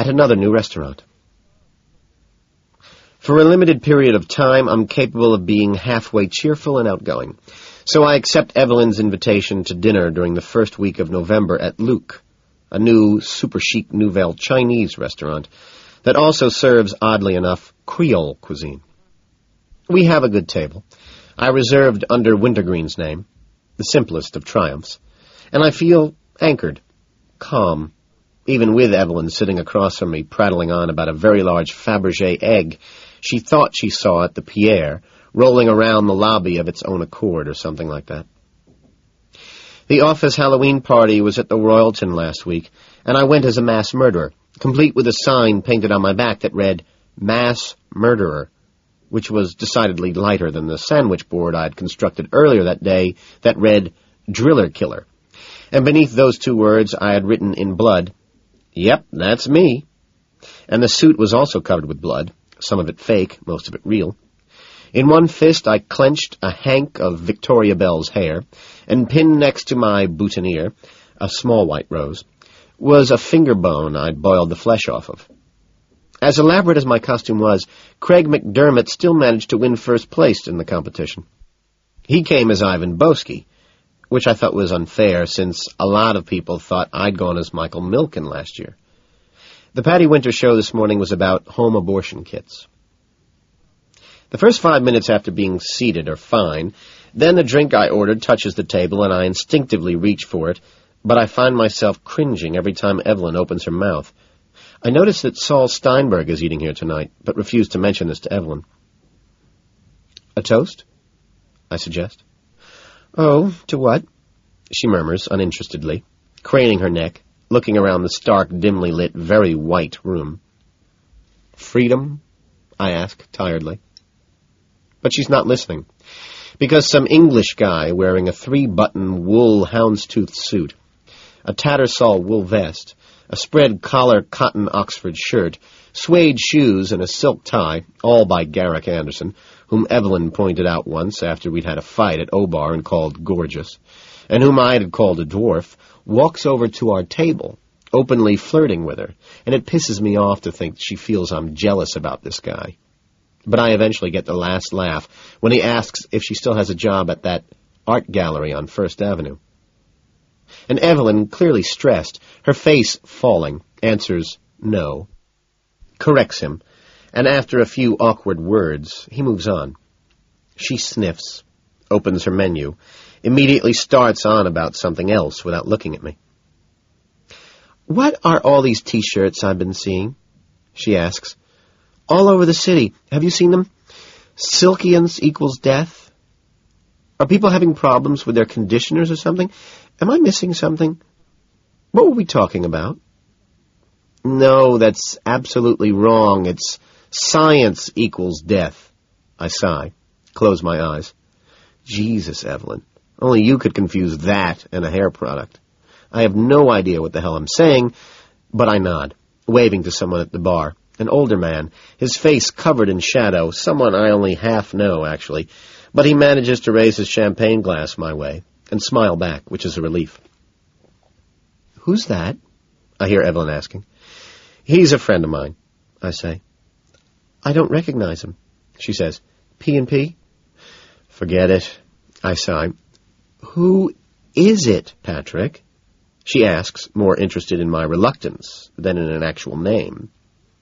at another new restaurant. For a limited period of time, I'm capable of being halfway cheerful and outgoing. So I accept Evelyn's invitation to dinner during the first week of November at Luke, a new, super-chic Nouvelle Chinese restaurant that also serves, oddly enough, Creole cuisine. We have a good table. I reserved under Wintergreen's name, the simplest of triumphs, and I feel anchored, calm, even with Evelyn sitting across from me prattling on about a very large Fabergé egg she thought she saw at the Pierre, rolling around the lobby of its own accord or something like that. The office Halloween party was at the Royalton last week, and I went as a mass murderer, complete with a sign painted on my back that read, Mass Murderer, which was decidedly lighter than the sandwich board I'd constructed earlier that day that read, Driller Killer. And beneath those two words I had written in blood, Yep, that's me. And the suit was also covered with blood, some of it fake, most of it real. In one fist I clenched a hank of Victoria Bell's hair, and pinned next to my boutonniere, a small white rose, was a finger bone I'd boiled the flesh off of. As elaborate as my costume was, Craig McDermott still managed to win first place in the competition. He came as Ivan Boesky, which I thought was unfair, since a lot of people thought I'd gone as Michael Milken last year. The Patty Winter show this morning was about home abortion kits. The first 5 minutes after being seated are fine. Then the drink I ordered touches the table, and I instinctively reach for it, but I find myself cringing every time Evelyn opens her mouth. I notice that Saul Steinberg is eating here tonight, but refuse to mention this to Evelyn. A toast? I suggest. Oh, to what? She murmurs uninterestedly, craning her neck, looking around the stark, dimly lit, very white room. Freedom? I ask, tiredly. But she's not listening, because some English guy wearing a 3-button wool houndstooth suit, a Tattersall wool vest, a spread collar cotton Oxford shirt, suede shoes, and a silk tie, all by Garrick Anderson, whom Evelyn pointed out once after we'd had a fight at Obar and called gorgeous, and whom I had called a dwarf, walks over to our table, openly flirting with her, and it pisses me off to think she feels I'm jealous about this guy. But I eventually get the last laugh when he asks if she still has a job at that art gallery on First Avenue. And Evelyn, clearly stressed, her face falling, answers no, corrects him, and after a few awkward words, he moves on. She sniffs, opens her menu, immediately starts on about something else without looking at me. What are all these T-shirts I've been seeing? She asks. All over the city. Have you seen them? Silkians equals death? Are people having problems with their conditioners or something? Am I missing something? What were we talking about? No, that's absolutely wrong. It's science equals death. I sigh, close my eyes. Jesus, Evelyn. Only you could confuse that and a hair product. I have no idea what the hell I'm saying, but I nod, waving to someone at the bar, an older man, his face covered in shadow, someone I only half know, actually, but he manages to raise his champagne glass my way and smile back, which is a relief. Who's that? I hear Evelyn asking. He's a friend of mine, I say. I don't recognize him, she says. P&P? Forget it, I sigh. Who is it, Patrick? She asks, more interested in my reluctance than in an actual name.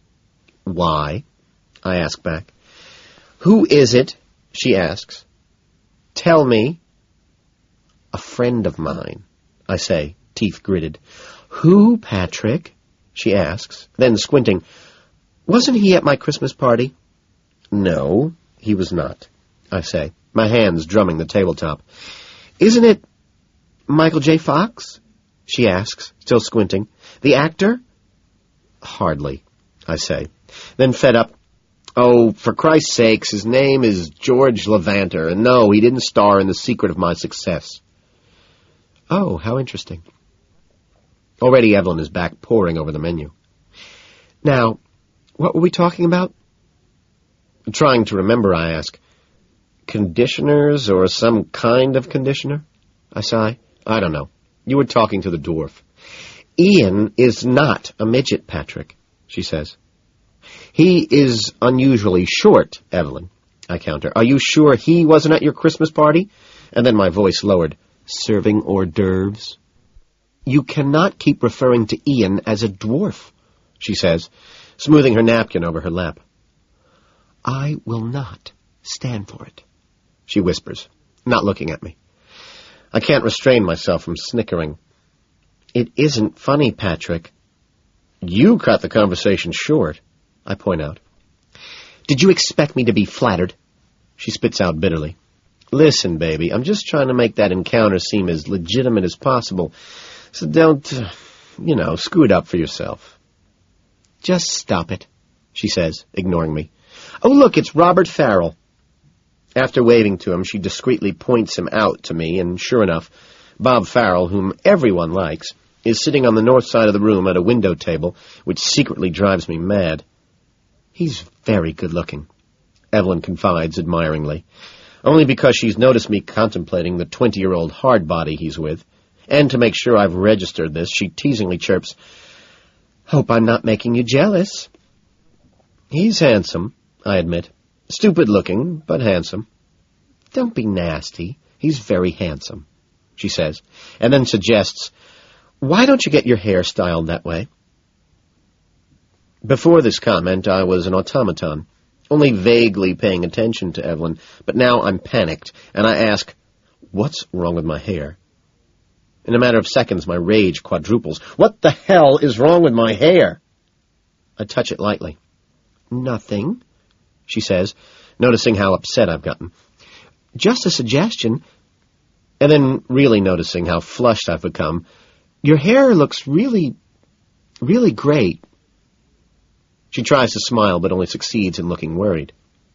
Why? I ask back. Who is it? She asks. Tell me. A friend of mine, I say, teeth gritted. Who, Patrick? She asks, then squinting. Wasn't he at my Christmas party? No, he was not, I say, my hands drumming the tabletop. Isn't it Michael J. Fox? She asks, still squinting. The actor? Hardly, I say. Then fed up. Oh, for Christ's sakes, his name is George Levanter, and no, he didn't star in The Secret of My Success. Oh, how interesting. Already Evelyn is back poring over the menu. Now, what were we talking about? Trying to remember, I ask. Conditioners or some kind of conditioner? I sigh. I don't know. You were talking to the dwarf. Ian is not a midget, Patrick. she says. He is unusually short, Evelyn, I counter. Are you sure he wasn't at your Christmas party? And then my voice lowered. Serving hors d'oeuvres? You cannot keep referring to Ian as a dwarf, she says, smoothing her napkin over her lap. I will not stand for it, she whispers, not looking at me. I can't restrain myself from snickering. It isn't funny, Patrick. You cut the conversation short, I point out. Did you expect me to be flattered? She spits out bitterly. Listen, baby, I'm just trying to make that encounter seem as legitimate as possible, so don't, screw it up for yourself. Just stop it, she says, ignoring me. Oh, look, it's Robert Farrell. After waving to him, she discreetly points him out to me, and sure enough, Bob Farrell, whom everyone likes, is sitting on the north side of the room at a window table, which secretly drives me mad. He's very good-looking, Evelyn confides admiringly, only because she's noticed me contemplating the 20-year-old hard body he's with, and to make sure I've registered this, she teasingly chirps, Hope I'm not making you jealous. He's handsome, I admit. Stupid-looking, but handsome. Don't be nasty. He's very handsome, she says, and then suggests, Why don't you get your hair styled that way? Before this comment, I was an automaton, only vaguely paying attention to Evelyn, but now I'm panicked, and I ask, What's wrong with my hair? In a matter of seconds, my rage quadruples. What the hell is wrong with my hair? I touch it lightly. Nothing, she says, noticing how upset I've gotten. Just a suggestion. And then, really noticing how flushed I've become, your hair looks really, really great. She tries to smile, but only succeeds in looking worried.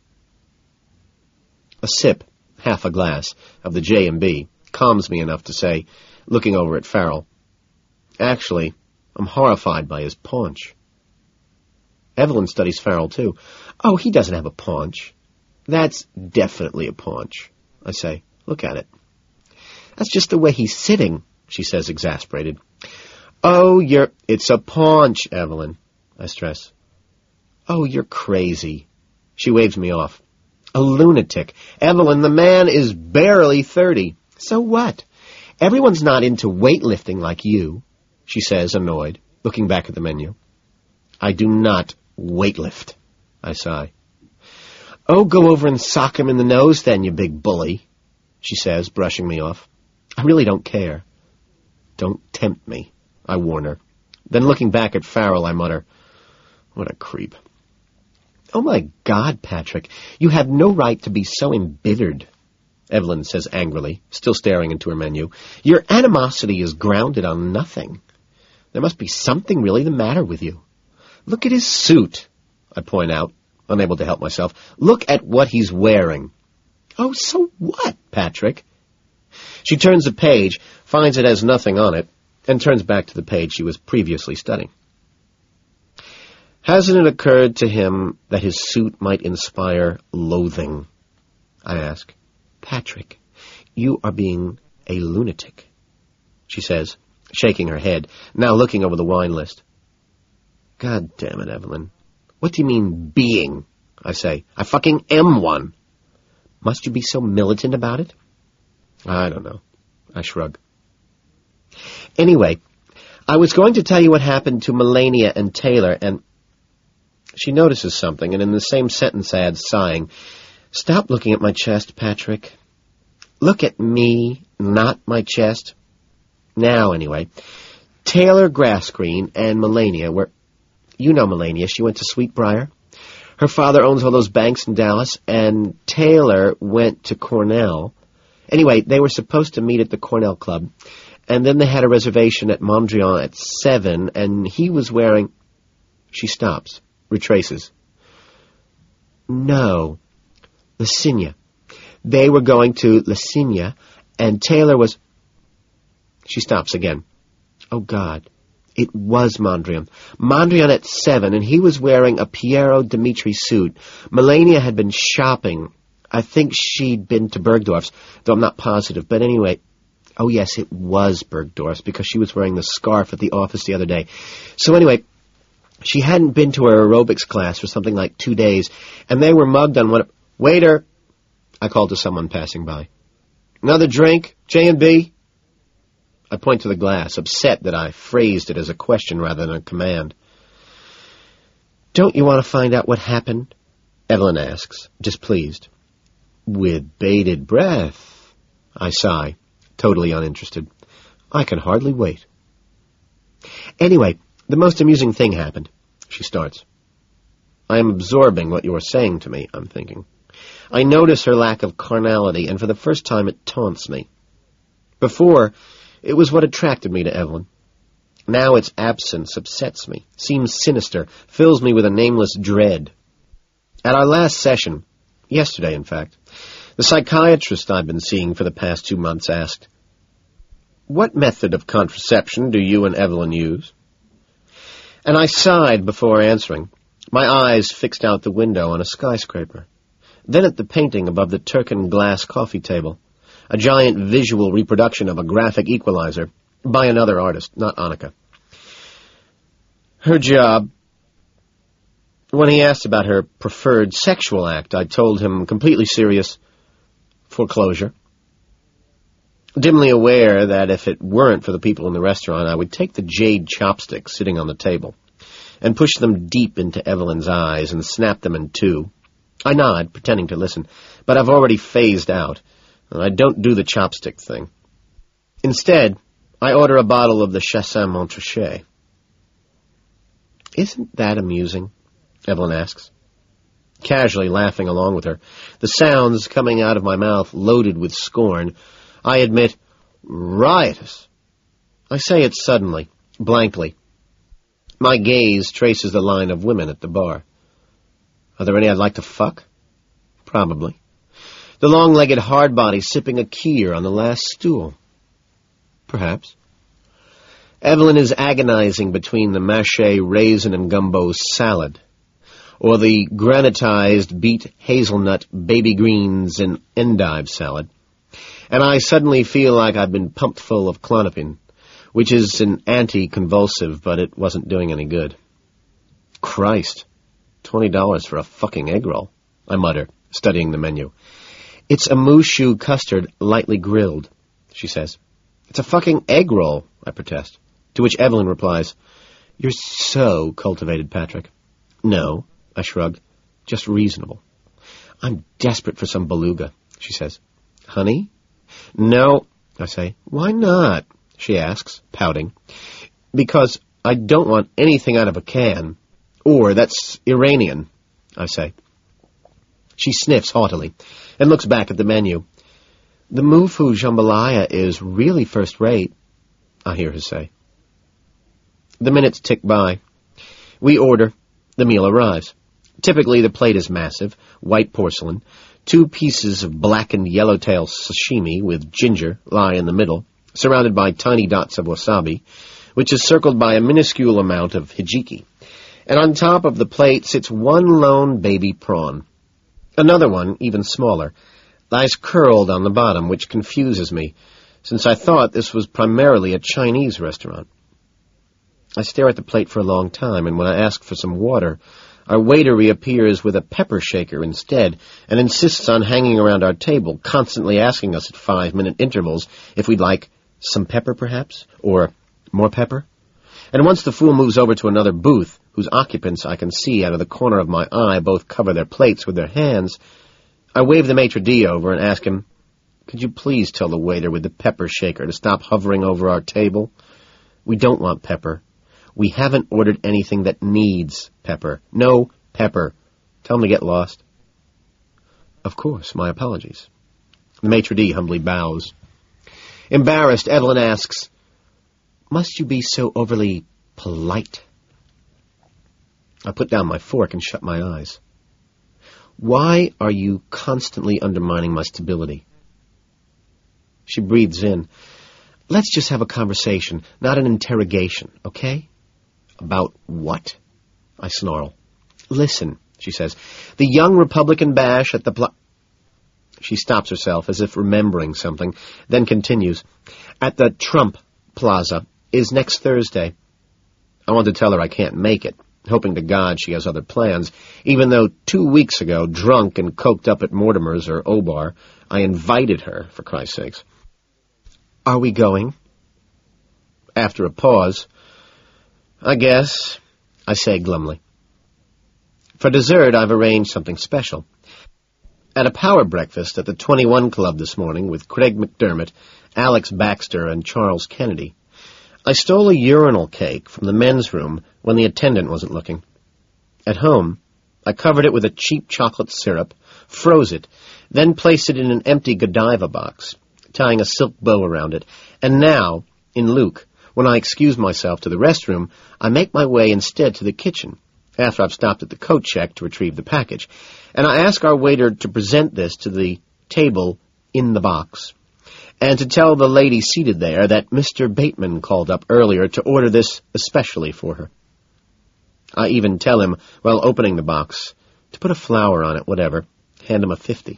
A sip, half a glass, of the J&B calms me enough to say, looking over at Farrell, Actually, I'm horrified by his paunch. Evelyn studies Farrell, too. Oh, he doesn't have a paunch. That's definitely a paunch, I say. Look at it. That's just the way he's sitting, she says, exasperated. Oh, it's a paunch, Evelyn, I stress. Oh, you're crazy. She waves me off. A lunatic. Evelyn, the man is barely 30. So what? Everyone's not into weightlifting like you, she says, annoyed, looking back at the menu. I do not weightlift, I sigh. Oh, go over and sock him in the nose then, you big bully, she says, brushing me off. I really don't care. Don't tempt me, I warn her. Then looking back at Farrell, I mutter, What a creep. Oh, my God, Patrick, you have no right to be so embittered, Evelyn says angrily, still staring into her menu. Your animosity is grounded on nothing. There must be something really the matter with you. Look at his suit, I point out, unable to help myself. Look at what he's wearing. Oh, so what, Patrick? She turns the page, finds it has nothing on it, and turns back to the page she was previously studying. Hasn't it occurred to him that his suit might inspire loathing? I ask. Patrick, you are being a lunatic, she says, shaking her head, now looking over the wine list. God damn it, Evelyn. What do you mean, being? I say. I fucking am one. Must you be so militant about it? I don't know. I shrug. Anyway, I was going to tell you what happened to Melania and Taylor, and... She notices something, and in the same sentence adds, sighing, Stop looking at my chest, Patrick. Look at me, not my chest. Now, anyway, Taylor Grassgreen and Melania were... You know Melania, she went to Sweetbriar. Her father owns all those banks in Dallas, and Taylor went to Cornell. Anyway, they were supposed to meet at the Cornell Club, and then they had a reservation at Mondrian at 7, and he was wearing... She stops, retraces. No, Licinia. They were going to Licinia, and Taylor was... She stops again. Oh, God. It was Mondrian. Mondrian at 7, and he was wearing a Piero Dimitri suit. Melania had been shopping. I think she'd been to Bergdorf's, though I'm not positive. But anyway, oh yes, it was Bergdorf's, because she was wearing the scarf at the office the other day. So anyway, She hadn't been to her aerobics class for something like 2 days, and they were mugged on one... Waiter! I called to someone passing by. Another drink? J&B? I point to the glass, upset that I phrased it as a question rather than a command. Don't you want to find out what happened? Evelyn asks, displeased. With bated breath, I sigh, totally uninterested. I can hardly wait. Anyway, the most amusing thing happened, she starts. I am absorbing what you are saying to me, I'm thinking. I notice her lack of carnality, and for the first time it taunts me. Before, it was what attracted me to Evelyn. Now its absence upsets me, seems sinister, fills me with a nameless dread. At our last session, yesterday in fact, the psychiatrist I've been seeing for the past 2 months asked, What method of contraception do you and Evelyn use? And I sighed before answering, my eyes fixed out the window on a skyscraper, then at the painting above the Turkin glass coffee table, a giant visual reproduction of a graphic equalizer, by another artist, not Annika. Her job. When he asked about her preferred sexual act, I told him, completely serious, foreclosure. Dimly aware that if it weren't for the people in the restaurant, I would take the jade chopsticks sitting on the table and push them deep into Evelyn's eyes and snap them in two. I nod, pretending to listen, but I've already phased out, and I don't do the chopstick thing. Instead, I order a bottle of the Chassin Montrachet. Isn't that amusing? Evelyn asks, casually laughing along with her, the sounds coming out of my mouth loaded with scorn. I admit, riotous. I say it suddenly, blankly. My gaze traces the line of women at the bar. Are there any I'd like to fuck? Probably. The long-legged hardbody sipping a Kier on the last stool. Perhaps. Evelyn is agonizing between the mâché raisin and gumbo salad, or the granitized beet hazelnut baby greens and endive salad, and I suddenly feel like I've been pumped full of Klonopin, which is an anti-convulsive, but it wasn't doing any good. Christ, $20 for a fucking egg roll, I mutter, studying the menu. It's a moushu custard lightly grilled, she says. It's a fucking egg roll, I protest, to which Evelyn replies, You're so cultivated, Patrick. No, I shrugged, just reasonable. I'm desperate for some beluga, she says. Honey? No, I say. Why not? She asks, pouting. Because I don't want anything out of a can. Or that's Iranian, I say. She sniffs haughtily and looks back at the menu. The Mufu jambalaya is really first-rate, I hear her say. The minutes tick by. We order. The meal arrives. Typically, the plate is massive, white porcelain. 2 pieces of blackened yellowtail sashimi with ginger lie in the middle, surrounded by tiny dots of wasabi, which is circled by a minuscule amount of hijiki. And on top of the plate sits one lone baby prawn. Another one, even smaller, lies curled on the bottom, which confuses me, since I thought this was primarily a Chinese restaurant. I stare at the plate for a long time, and when I ask for some water, our waiter reappears with a pepper shaker instead, and insists on hanging around our table, constantly asking us at 5-minute intervals if we'd like some pepper, perhaps, or more pepper. And once the fool moves over to another booth, whose occupants I can see out of the corner of my eye both cover their plates with their hands, I wave the maitre d' over and ask him, Could you please tell the waiter with the pepper shaker to stop hovering over our table? We don't want pepper. We haven't ordered anything that needs pepper. No pepper. Tell him to get lost. Of course, my apologies. The maitre d' humbly bows. Embarrassed, Evelyn asks, Must you be so overly polite? I put down my fork and shut my eyes. Why are you constantly undermining my stability? She breathes in. Let's just have a conversation, not an interrogation, okay? About what? I snarl. Listen, she says. The young Republican bash at the She stops herself as if remembering something, then continues. At the Trump Plaza is next Thursday. I want to tell her I can't make it, hoping to God she has other plans, even though 2 weeks ago, drunk and coked up at Mortimer's or Obar, I invited her, for Christ's sakes. "Are we going?" After a pause, "I guess," I say glumly. For dessert, I've arranged something special. At a power breakfast at the 21 Club this morning with Craig McDermott, Alex Baxter, and Charles Kennedy, I stole a urinal cake from the men's room when the attendant wasn't looking. At home, I covered it with a cheap chocolate syrup, froze it, then placed it in an empty Godiva box, tying a silk bow around it, and now, in Luke, when I excuse myself to the restroom, I make my way instead to the kitchen, after I've stopped at the coat check to retrieve the package, and I ask our waiter to present this to the table in the box, and to tell the lady seated there that Mr. Bateman called up earlier to order this especially for her. I even tell him, while opening the box, to put a flower on it, whatever, hand him a 50.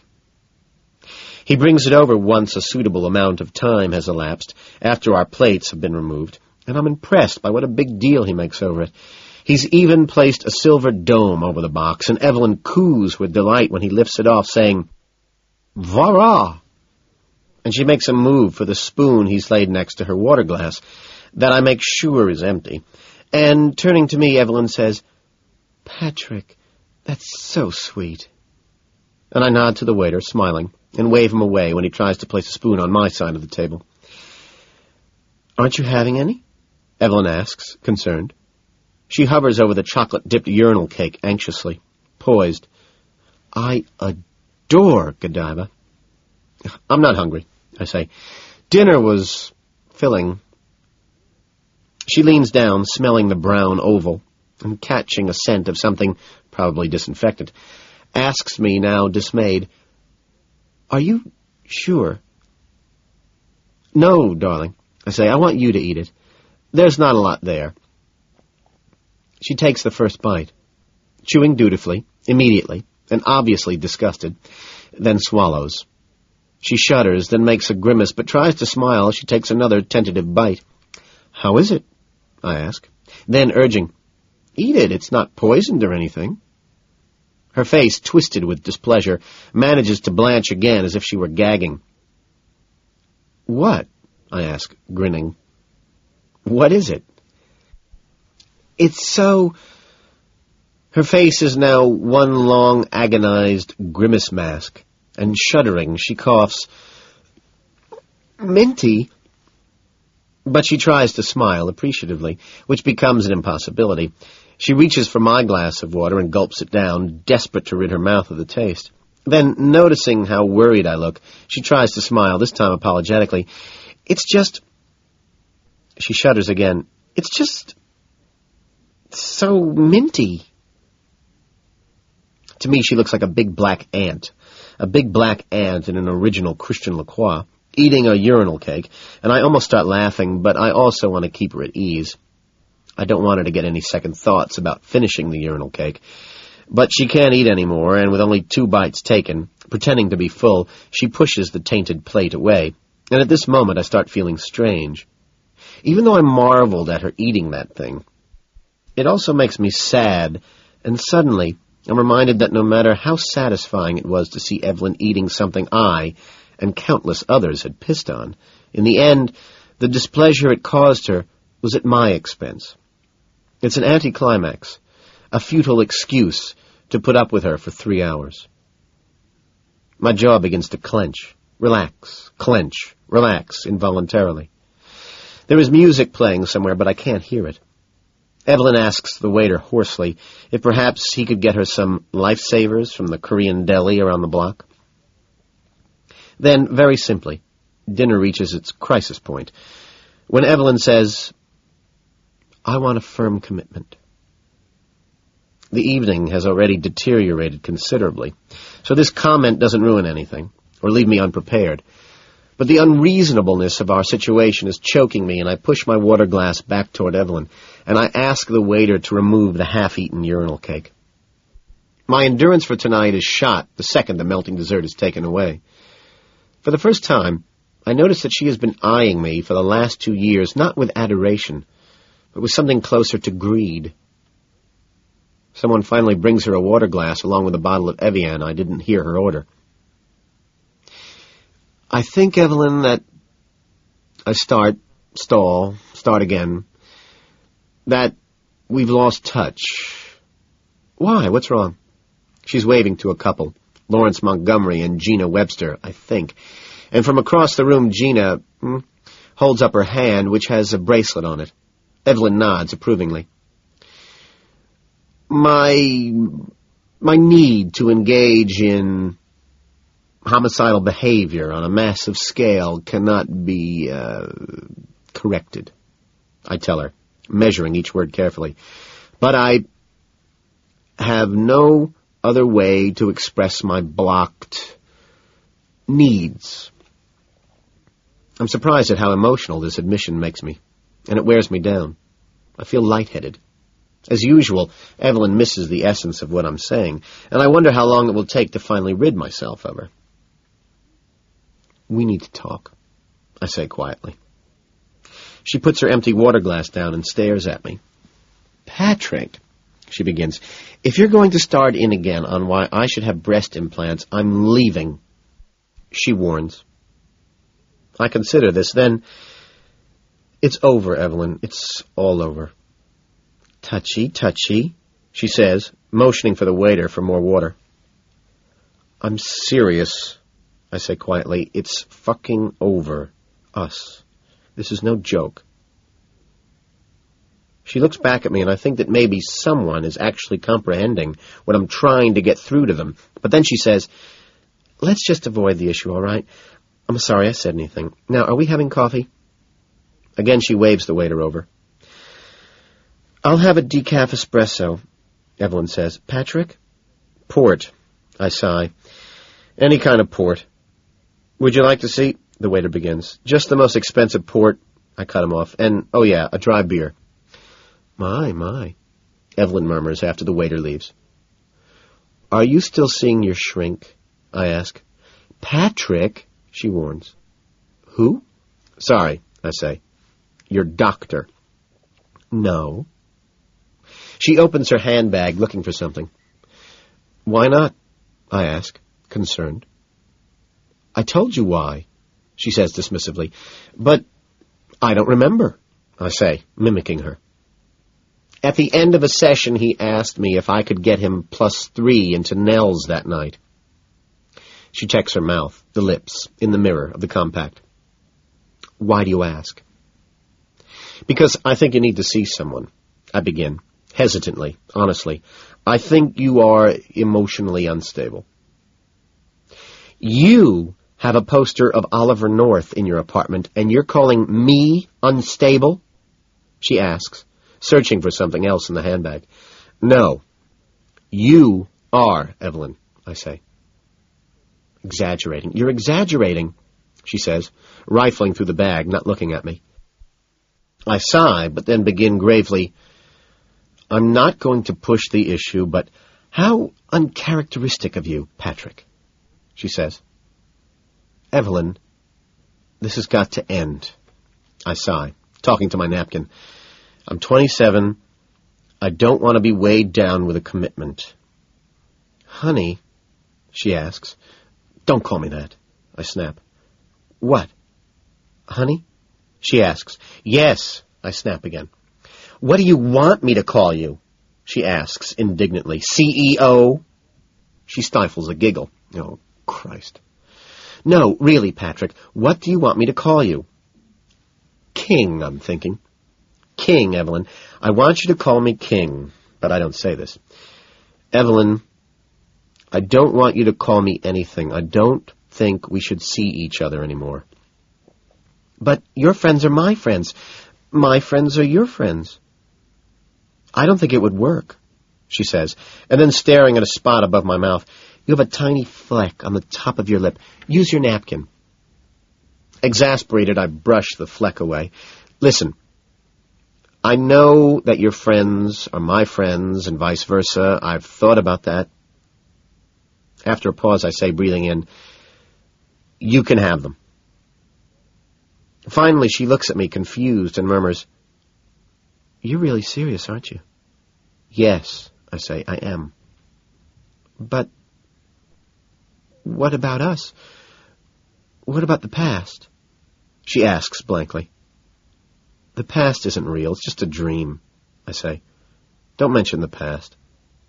He brings it over once a suitable amount of time has elapsed, after our plates have been removed, and I'm impressed by what a big deal he makes over it. He's even placed a silver dome over the box, and Evelyn coos with delight when he lifts it off, saying, "Voilà!" And she makes a move for the spoon he's laid next to her water glass, that I make sure is empty. And, turning to me, Evelyn says, "Patrick, that's so sweet." And I nod to the waiter, smiling, and wave him away when he tries to place a spoon on my side of the table. "Aren't you having any?" Evelyn asks, concerned. She hovers over the chocolate-dipped urinal cake anxiously, poised. "I adore Godiva." "I'm not hungry," I say. "Dinner was filling." She leans down, smelling the brown oval, and catching a scent of something, probably disinfectant, asks me, now dismayed, "Are you sure?" "No, darling," I say. "I want you to eat it. There's not a lot there." She takes the first bite, chewing dutifully, immediately, and obviously disgusted, then swallows. She shudders, then makes a grimace, but tries to smile as she takes another tentative bite. "How is it?" I ask. Then, urging, "Eat it, it's not poisoned or anything." Her face, twisted with displeasure, manages to blanch again as if she were gagging. "What?" I ask, grinning. "What is it?" "It's so—" Her face is now one long, agonized grimace mask, and shuddering, she coughs, "Minty." But she tries to smile appreciatively, which becomes an impossibility. She reaches for my glass of water and gulps it down, desperate to rid her mouth of the taste. Then, noticing how worried I look, she tries to smile, this time apologetically. "It's just—" She shudders again. "It's just so minty." To me, she looks like a big black ant in an original Christian Lacroix, eating a urinal cake, and I almost start laughing, but I also want to keep her at ease. I don't want her to get any second thoughts about finishing the urinal cake. But she can't eat any more, and with only 2 bites taken, pretending to be full, she pushes the tainted plate away, and at this moment I start feeling strange. Even though I marveled at her eating that thing, it also makes me sad, and suddenly I'm reminded that no matter how satisfying it was to see Evelyn eating something I and countless others had pissed on, in the end, the displeasure it caused her was at my expense. It's an anticlimax, a futile excuse to put up with her for 3 hours. My jaw begins to clench, relax, clench, relax involuntarily. There is music playing somewhere, but I can't hear it. Evelyn asks the waiter hoarsely if perhaps he could get her some lifesavers from the Korean deli around the block. Then, very simply, dinner reaches its crisis point, when Evelyn says, "I want a firm commitment." The evening has already deteriorated considerably, so this comment doesn't ruin anything, or leave me unprepared. But the unreasonableness of our situation is choking me, and I push my water glass back toward Evelyn, and I ask the waiter to remove the half-eaten urinal cake. My endurance for tonight is shot the second the melting dessert is taken away. For the first time, I notice that she has been eyeing me for the last 2 years, not with adoration, but with something closer to greed. Someone finally brings her a water glass along with a bottle of Evian. I didn't hear her order. I think, Evelyn, that I start again, that we've lost touch. Why? What's wrong? She's waving to a couple, Lawrence Montgomery and Gina Webster, I think. And from across the room, Gina holds up her hand, which has a bracelet on it. Evelyn nods approvingly. My need to engage in homicidal behavior on a massive scale cannot be corrected, I tell her, measuring each word carefully. But I have no other way to express my blocked needs. I'm surprised at how emotional this admission makes me, and it wears me down. I feel lightheaded. As usual, Evelyn misses the essence of what I'm saying, and I wonder how long it will take to finally rid myself of her. We need to talk, I say quietly. She puts her empty water glass down and stares at me. Patrick, she begins, if you're going to start in again on why I should have breast implants, I'm leaving. She warns. I consider this, then, it's over, Evelyn. It's all over. Touchy, touchy, she says, motioning for the waiter for more water. I'm serious, I say quietly. It's fucking over. Us. This is no joke. She looks back at me, and I think that maybe someone is actually comprehending what I'm trying to get through to them. But then she says, let's just avoid the issue, all right? I'm sorry I said anything. Now, are we having coffee? Again, she waves the waiter over. I'll have a decaf espresso, Evelyn says. Patrick? Port, I sigh. Any kind of port. Would you like to see? The waiter begins. Just the most expensive port, I cut him off. And, oh yeah, a dry beer. My, Evelyn murmurs after the waiter leaves. Are you still seeing your shrink? I ask. Patrick, she warns. Who? Sorry, I say. Your doctor. No. She opens her handbag, looking for something. Why not? I ask, concerned. I told you why, she says dismissively. But I don't remember, I say, mimicking her. At the end of a session, he asked me if I could get him +3 into Nell's that night. She checks her mouth, the lips, in the mirror of the compact. Why do you ask? Because I think you need to see someone, I begin, hesitantly, honestly. I think you are emotionally unstable. You have a poster of Oliver North in your apartment, and you're calling me unstable? She asks, searching for something else in the handbag. No, you are, Evelyn, I say. Exaggerating. You're exaggerating, she says, rifling through the bag, not looking at me. I sigh, but then begin gravely. I'm not going to push the issue, but how uncharacteristic of you, Patrick, she says. Evelyn, this has got to end, I sigh, talking to my napkin. I'm 27. I don't want to be weighed down with a commitment. Honey, she asks. Don't call me that, I snap. What? Honey? She asks. Yes, I snap again. What do you want me to call you? She asks indignantly. CEO? She stifles a giggle. Oh, Christ. No, really, Patrick, what do you want me to call you? King, I'm thinking. King, Evelyn. I want you to call me King, but I don't say this. Evelyn, I don't want you to call me anything. I don't think we should see each other anymore. But your friends are my friends. My friends are your friends. I don't think it would work, she says, and then staring at a spot above my mouth. You have a tiny fleck on the top of your lip. Use your napkin. Exasperated, I brush the fleck away. Listen, I know that your friends are my friends and vice versa. I've thought about that. After a pause, I say, breathing in, you can have them. Finally, she looks at me, confused, and murmurs, You're really serious, aren't you? Yes, I I say. I am. But what about us? What about the past? She asks blankly. The past isn't real. It's just a dream, I say. Don't mention the past.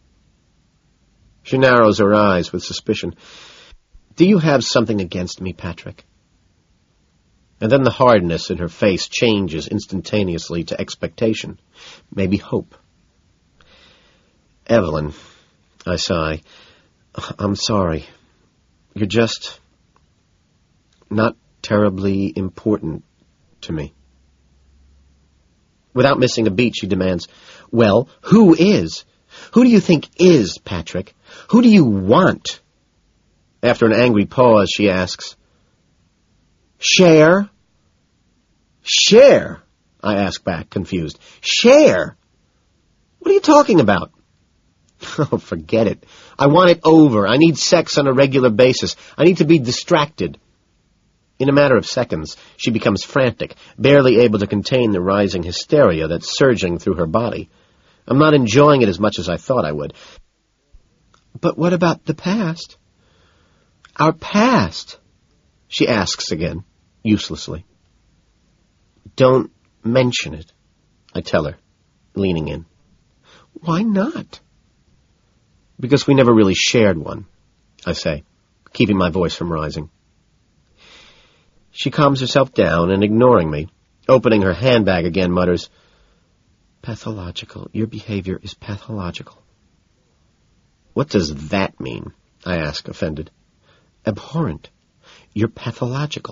She narrows her eyes with suspicion. Do you have something against me, Patrick? And then the hardness in her face changes instantaneously to expectation, maybe hope. Evelyn, I sigh, I'm sorry. You're just not terribly important to me. Without missing a beat, she demands, well, who is? Who do you think is, Patrick? Who do you want? After an angry pause, she asks, Cher? Cher? I ask back, confused. Cher? What are you talking about? Oh, forget it. I want it over. I need sex on a regular basis. I need to be distracted. In a matter of seconds, she becomes frantic, barely able to contain the rising hysteria that's surging through her body. I'm not enjoying it as much as I thought I would. But what about the past? Our past? She asks again, uselessly. Don't mention it, I tell her, leaning in. Why not? Because we never really shared one, I say, keeping my voice from rising. She calms herself down and, ignoring me, opening her handbag again, mutters, Pathological. Your behavior is pathological. What does that mean? I ask, offended. Abhorrent. You're pathological.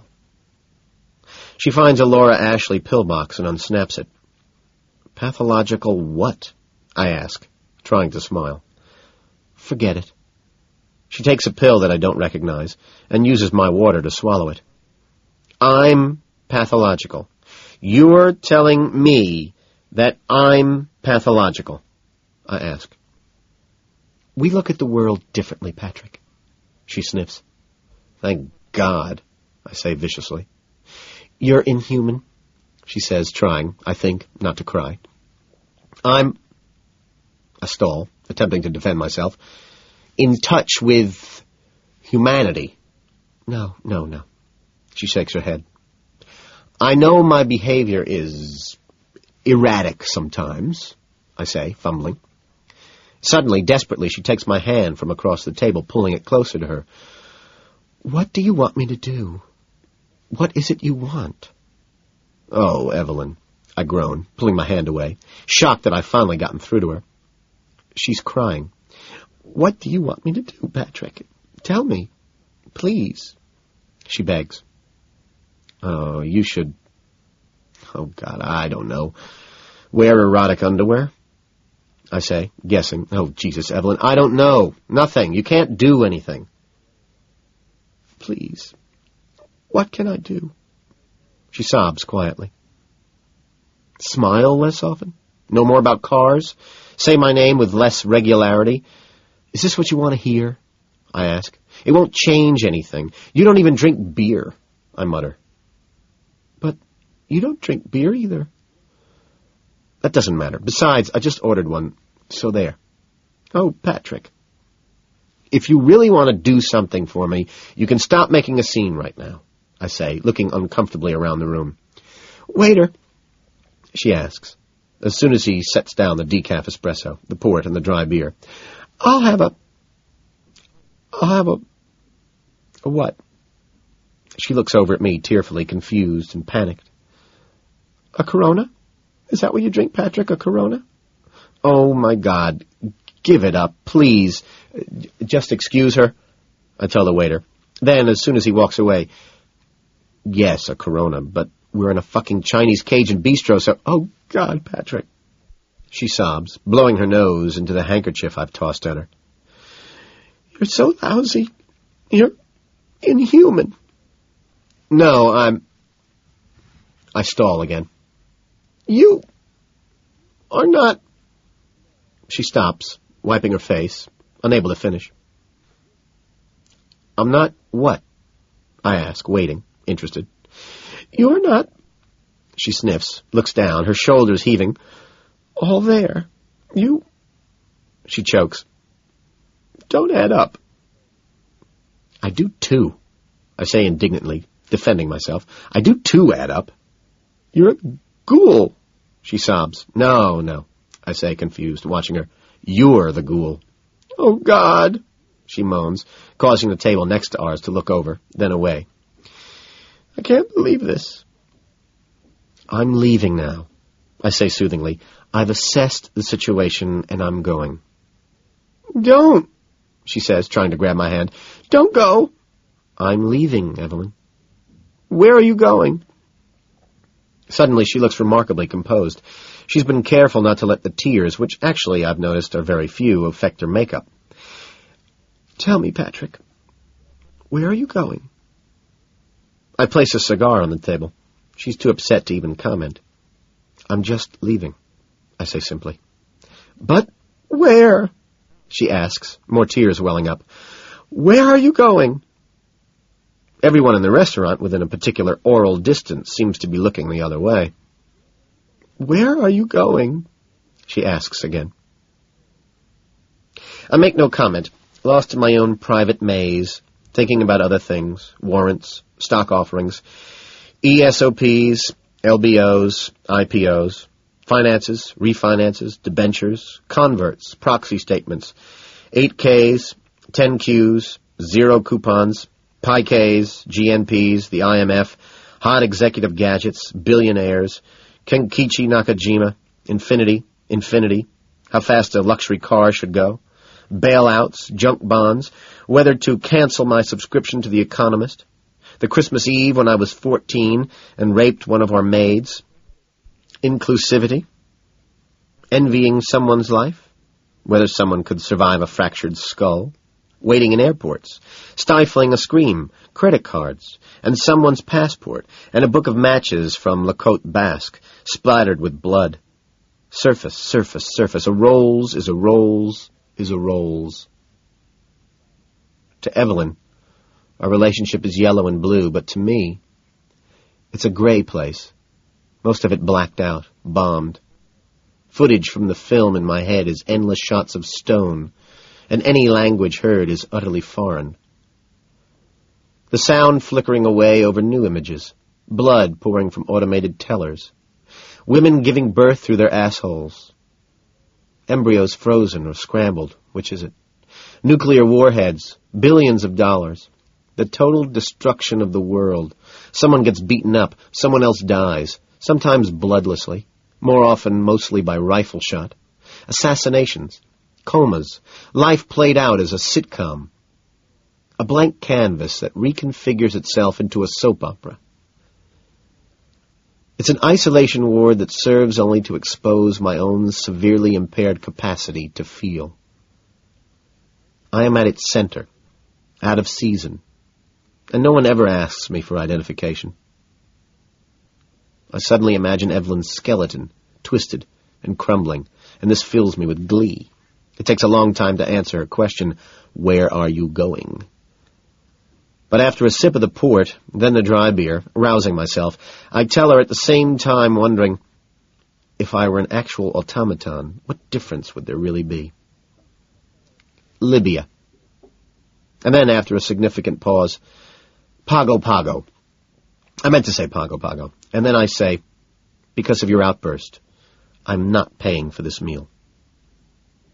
She finds a Laura Ashley pillbox and unsnaps it. Pathological what? I ask, trying to smile. Forget it. She takes a pill that I don't recognize and uses my water to swallow it. I'm pathological. You're telling me that I'm pathological, I ask. We look at the world differently, Patrick. She sniffs. Thank God, I say viciously. You're inhuman, she says, trying, I think, not to cry. I stall, attempting to defend myself. In touch with humanity. No. She shakes her head. I know my behavior is erratic sometimes, I say, fumbling. Suddenly, desperately, she takes my hand from across the table, pulling it closer to her. What do you want me to do? What is it you want? Oh, Evelyn, I groan, pulling my hand away, shocked that I've finally gotten through to her. She's crying. What do you want me to do, Patrick? Tell me, please, she begs. Oh, you should, oh God, I don't know, wear erotic underwear? I say, guessing. Oh, Jesus, Evelyn, I don't know. Nothing. You can't do anything. Please, what can I do? She sobs quietly. Smile less often? Know more about cars? Say my name with less regularity? Is this what you want to hear? I ask. It won't change anything. You don't even drink beer, I mutter. But you don't drink beer either. That doesn't matter. Besides, I just ordered one, so there. Oh, Patrick. If you really want to do something for me, you can stop making a scene right now, I say, looking uncomfortably around the room. Waiter, she asks, as soon as he sets down the decaf espresso, the port, and the dry beer. I'll have a what? She looks over at me, tearfully, confused and panicked. A Corona? Is that what you drink, Patrick, a Corona? Oh, my God. Give it up, please. Just excuse her, I tell the waiter. Then, as soon as he walks away, yes, a Corona, but we're in a fucking Chinese Cajun bistro, so... Oh, God, Patrick. She sobs, blowing her nose into the handkerchief I've tossed at her. You're so lousy. You're inhuman. No, I stall again. You are not... She stops, wiping her face, unable to finish. I'm not what? I ask, waiting, interested. You're not... She sniffs, looks down, her shoulders heaving. All there. You She chokes. Don't add up. I do too, I say indignantly, defending myself. I do too add up. You're a ghoul, she sobs. No, I say, confused, watching her. You're the ghoul. Oh, God, she moans, causing the table next to ours to look over, then away. I can't believe this. I'm leaving now, I say soothingly. I've assessed the situation, and I'm going. Don't, she says, trying to grab my hand. Don't go. I'm leaving, Evelyn. Where are you going? Suddenly she looks remarkably composed. She's been careful not to let the tears, which actually I've noticed are very few, affect her makeup. Tell me, Patrick, where are you going? I place a cigar on the table. She's too upset to even comment. I'm just leaving, I say simply. But where? She asks, more tears welling up. Where are you going? Everyone in the restaurant within a particular oral distance seems to be looking the other way. Where are you going? She asks again. I make no comment, lost in my own private maze, thinking about other things, warrants, stock offerings, ESOPs, LBOs, IPOs, finances, refinances, debentures, converts, proxy statements, 8Ks, 10Qs, zero coupons, Pi-Ks, GNPs, the IMF, hot executive gadgets, billionaires, Kenkichi Nakajima, infinity, how fast a luxury car should go, bailouts, junk bonds, whether to cancel my subscription to The Economist, the Christmas Eve when I was 14 and raped one of our maids, inclusivity, envying someone's life, whether someone could survive a fractured skull, waiting in airports, stifling a scream, credit cards, and someone's passport, and a book of matches from La Côte Basque, splattered with blood. Surface. A Rolls is a Rolls is a Rolls. To Evelyn, our relationship is yellow and blue, but to me, it's a gray place, most of it blacked out, bombed. Footage from the film in my head is endless shots of stone, and any language heard is utterly foreign. The sound flickering away over new images, blood pouring from automated tellers, women giving birth through their assholes, embryos frozen or scrambled, which is it? Nuclear warheads, billions of dollars, the total destruction of the world. Someone gets beaten up, someone else dies, sometimes bloodlessly, more often mostly by rifle shot. Assassinations, comas, life played out as a sitcom. A blank canvas that reconfigures itself into a soap opera. It's an isolation ward that serves only to expose my own severely impaired capacity to feel. I am at its center, out of season, and no one ever asks me for identification. I suddenly imagine Evelyn's skeleton, twisted and crumbling, and this fills me with glee. It takes a long time to answer her question, where are you going? But after a sip of the port, then the dry beer, rousing myself, I tell her at the same time wondering, if I were an actual automaton, what difference would there really be? Libya. And then, after a significant pause, Pago Pago. I meant to say Pago Pago. And then I say, because of your outburst, I'm not paying for this meal.